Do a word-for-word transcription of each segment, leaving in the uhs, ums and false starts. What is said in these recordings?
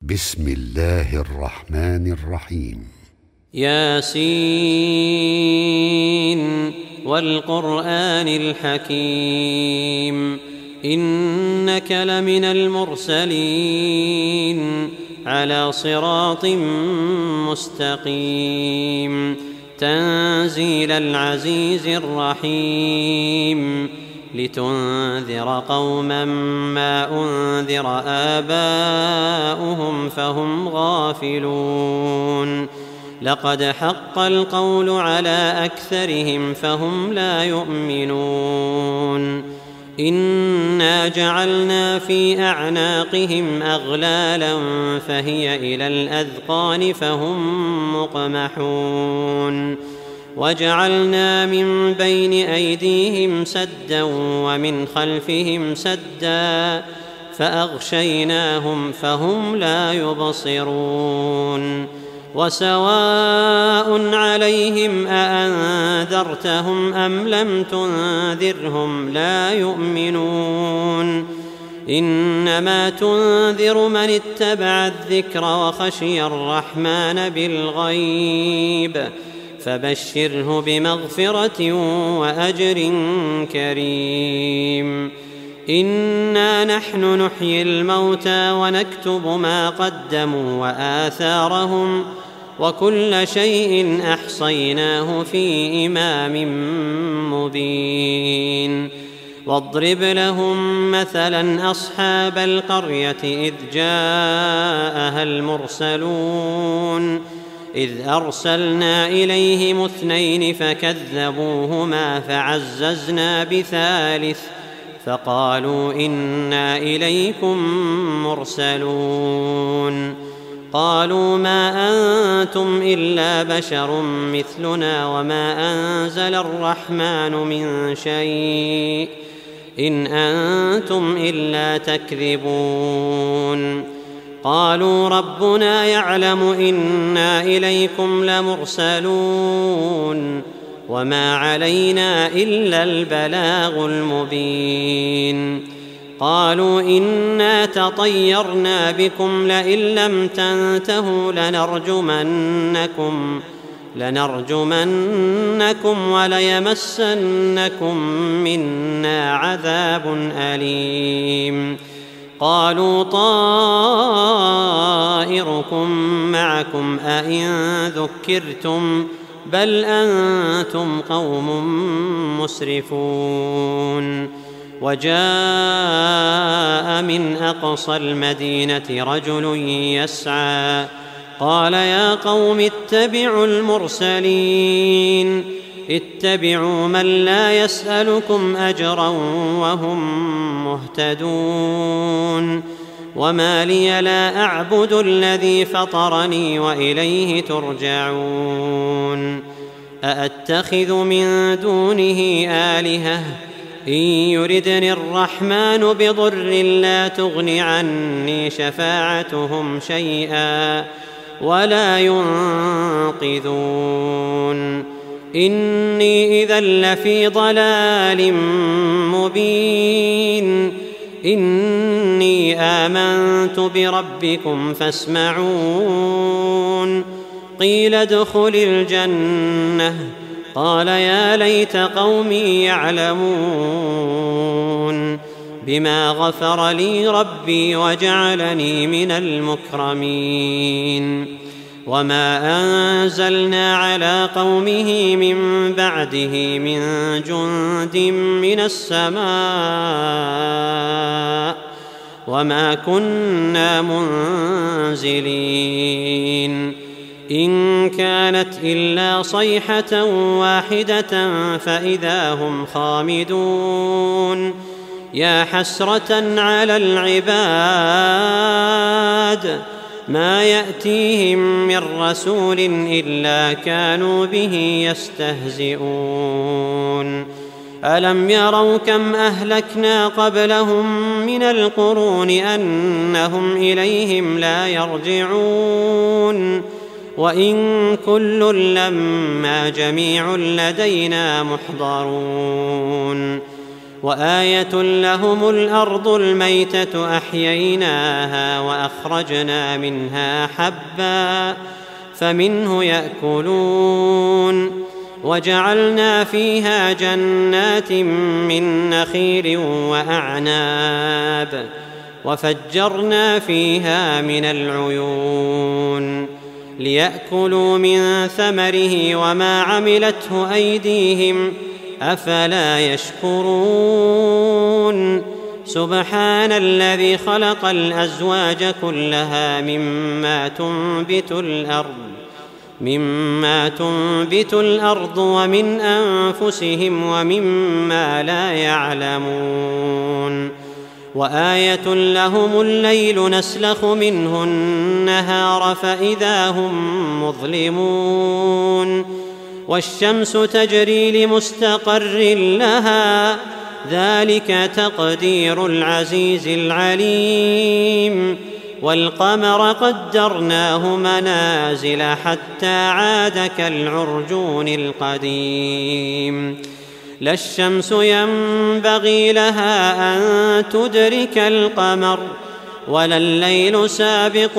بسم الله الرحمن الرحيم. ياسين والقرآن الحكيم إنك لمن المرسلين على صراط مستقيم تنزيل العزيز الرحيم لتنذر قوما ما أنذر آباؤهم فهم غافلون لقد حق القول على أكثرهم فهم لا يؤمنون إنا جعلنا في أعناقهم أغلالا فهي إلى الأذقان فهم مقمحون وجعلنا من بين أيديهم سدا ومن خلفهم سدا فأغشيناهم فهم لا يبصرون وسواء عليهم أأنذرتهم أم لم تنذرهم لا يؤمنون إنما تنذر من اتبع الذكر وخشي الرحمن بالغيب فبشره بمغفرة وأجر كريم إنا نحن نحيي الموتى ونكتب ما قدموا وآثارهم وكل شيء أحصيناه في إمام مبين واضرب لهم مثلا أصحاب القرية إذ جاءها المرسلون إذ أرسلنا إليهم اثنين فكذبوهما فعززنا بثالث فقالوا إنا إليكم مرسلون قالوا ما أنتم إلا بشر مثلنا وما أنزل الرحمن من شيء إن أنتم إلا تكذبون قالوا ربنا يعلم إنا إليكم لمرسلون وما علينا إلا البلاغ المبين قالوا إنا تطيرنا بكم لئن لم تنتهوا لنرجمنكم لنرجمنكم وليمسنكم منا عذاب أليم قالوا طائركم معكم أئن ذكرتم بل أنتم قوم مسرفون وجاء من أقصى المدينة رجل يسعى قال يا قوم اتبعوا المرسلين اتبعوا من لا يسألكم أجرا وهم مهتدون وما لي لا أعبد الذي فطرني وإليه ترجعون أأتخذ من دونه آلهة إن يردني الرحمن بضر لا تغن عني شفاعتهم شيئا ولا ينقذون إني إذا لفي ضلال مبين إني آمنت بربكم فاسمعون قيل ادخل الجنة قال يا ليت قومي يعلمون بما غفر لي ربي وجعلني من المكرمين وما أنزلنا على قومه من بعده من جند من السماء وما كنا منزلين إن كانت إلا صيحة واحدة فإذا هم خامدون يا حسرة على العباد ما يأتيهم من رسول إلا كانوا به يستهزئون ألم يروا كم أهلكنا قبلهم من القرون أنهم إليهم لا يرجعون وإن كل لما جميع لدينا محضرون وآية لهم الأرض الميتة أحييناها وأخرجنا منها حبا فمنه يأكلون وجعلنا فيها جنات من نخيل وأعناب وفجرنا فيها من العيون ليأكلوا من ثمره وما عملته أيديهم أفلا يشكرون سبحان الذي خلق الأزواج كلها مما تنبت الأرض مما تنبت الأرض ومن أنفسهم ومما لا يعلمون وآية لهم الليل نسلخ منه النهار فإذا هم مظلمون والشمس تجري لمستقر لها ذلك تقدير العزيز العليم والقمر قدرناه منازل حتى عاد كالعرجون القديم لا الشمس ينبغي لها أن تدرك القمر ولا الليل سابق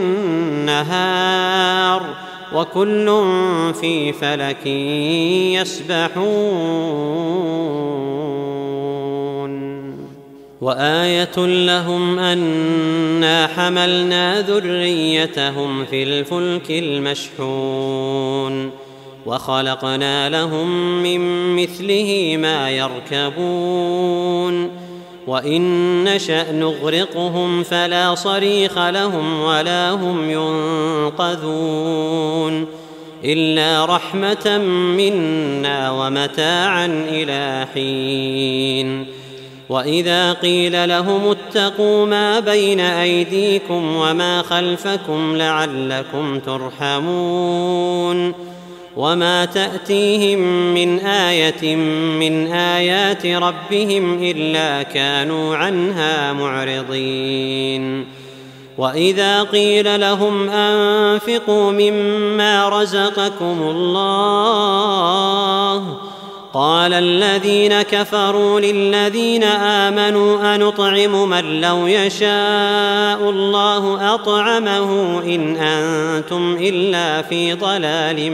النهار وكل في فلك يسبحون وآية لهم أنا حملنا ذريتهم في الفلك المشحون وخلقنا لهم من مثله ما يركبون وإن نشأ نغرقهم فلا صريخ لهم ولا هم ينقذون إلا رحمة منا ومتاعا إلى حين وإذا قيل لهم اتقوا ما بين أيديكم وما خلفكم لعلكم ترحمون وما تأتيهم من آية من آيات ربهم إلا كانوا عنها معرضين وإذا قيل لهم أنفقوا مما رزقكم الله قال الذين كفروا للذين آمنوا أنطعم من لو يشاء الله أطعمه إن أنتم إلا في ضلال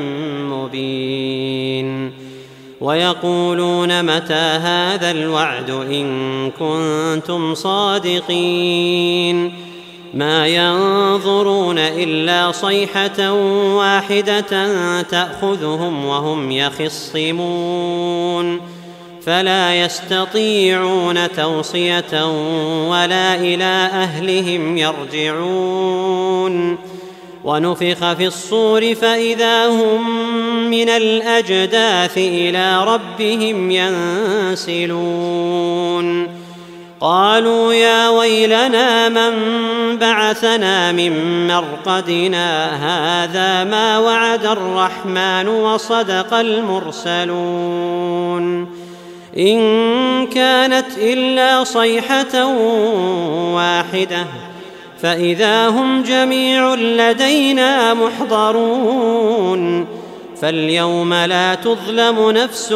مبين ويقولون متى هذا الوعد إن كنتم صادقين ما ينظرون إلا صيحة واحدة تأخذهم وهم يخصمون فلا يستطيعون توصية ولا إلى أهلهم يرجعون ونفخ في الصور فإذا هم من الأجداث إلى ربهم ينسلون قالوا يا ويلنا من بعثنا من مرقدنا هذا ما وعد الرحمن وصدق المرسلون إن كانت إلا صيحة واحدة فإذا هم جميع لدينا محضرون فاليوم لا تظلم نفس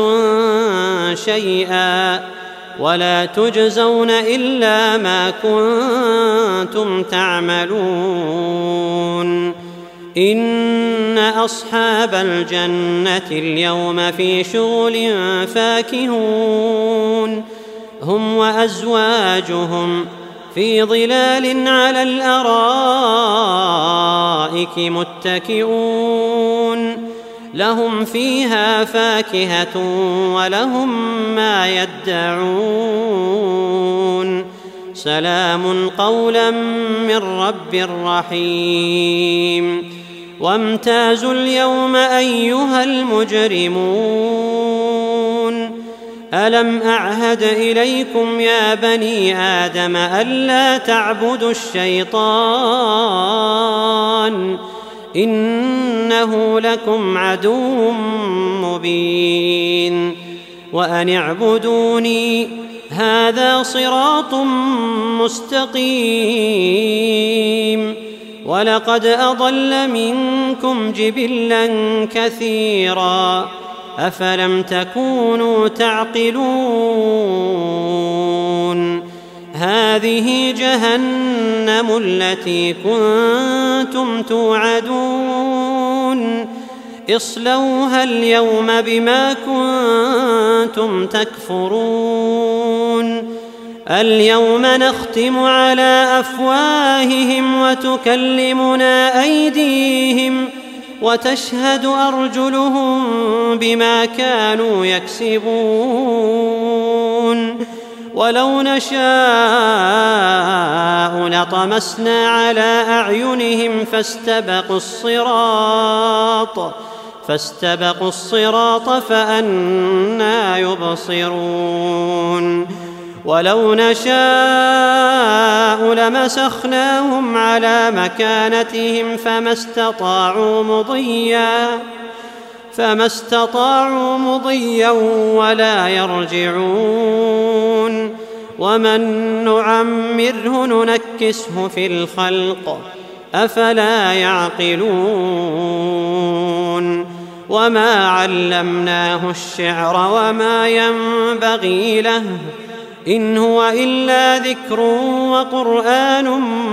شيئا ولا تجزون إلا ما كنتم تعملون إن أصحاب الجنة اليوم في شغل فاكهون هم وأزواجهم في ظلال على الأرائك متكئون لهم فيها فاكهة ولهم ما يدعون سلام قولا من رب رحيم وامتازوا اليوم أيها المجرمون ألم أعهد إليكم يا بني آدم ألا تعبدوا الشيطان إنه لكم عدو مبين وأن اعبدوني هذا صراط مستقيم ولقد أضل منكم جبلا كثيرا أفلم تكونوا تعقلون هذه جهنم التي كنتم توعدون اصلوها اليوم بما كنتم تكفرون اليوم نختم على أفواههم وتكلمنا أيديهم وتشهد أرجلهم بما كانوا يكسبون ولو نشاء لطمسنا على أعينهم فاستبقوا الصراط فاستبقوا الصراط فأنى يبصرون ولو نشاء لمسخناهم على مكانتهم فما استطاعوا مضيا فما استطاعوا مضيا ولا يرجعون ومن نعمره ننكسه في الخلق أفلا يعقلون وما علمناه الشعر وما ينبغي له إن هو إلا ذكر وقرآن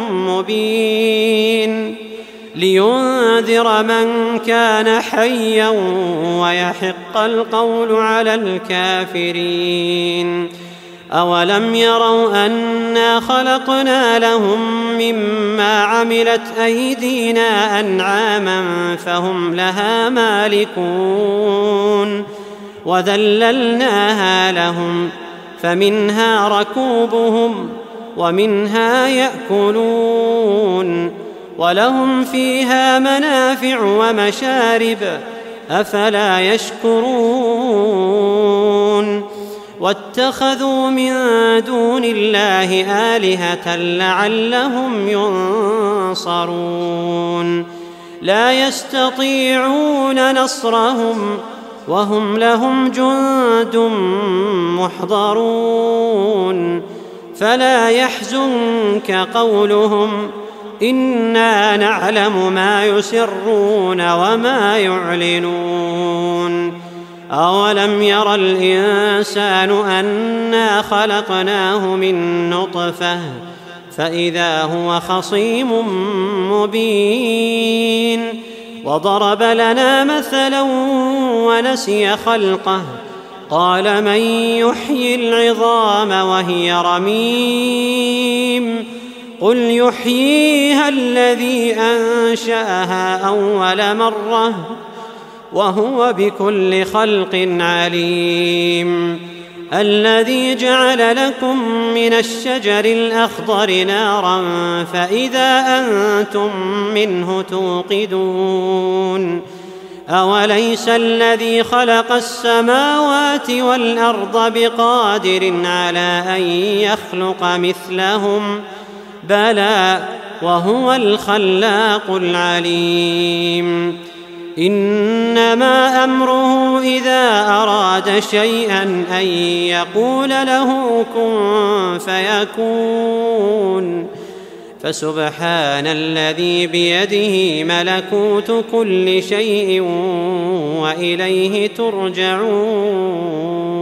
مبين لينذر من كان حيا ويحق القول على الكافرين أولم يروا أنا خلقنا لهم مما عملت أيدينا أنعاما فهم لها مالكون وذللناها لهم فمنها ركوبهم ومنها يأكلون ولهم فيها منافع ومشارب أفلا يشكرون واتخذوا من دون الله آلهة لعلهم ينصرون لا يستطيعون نصرهم وهم لهم جند محضرون فلا يحزنك قولهم إنا نعلم ما يسرون وما يعلنون أولم ير الإنسان أنا خلقناه من نطفة فإذا هو خصيم مبين وضرب لنا مثلا ونسي خلقه قال من يحيي العظام وهي رميم قل يحييها الذي أنشأها أول مرة وهو بكل خلق عليم الذي جعل لكم من الشجر الأخضر نارا فإذا أنتم منه توقدون أوليس الذي خلق السماوات والأرض بقادر على أن يخلق مثلهم بلى وهو الخلاق العليم إنما أمره إذا أراد شيئا أن يقول له كن فيكون فسبحان الذي بيده ملكوت كل شيء وإليه ترجعون.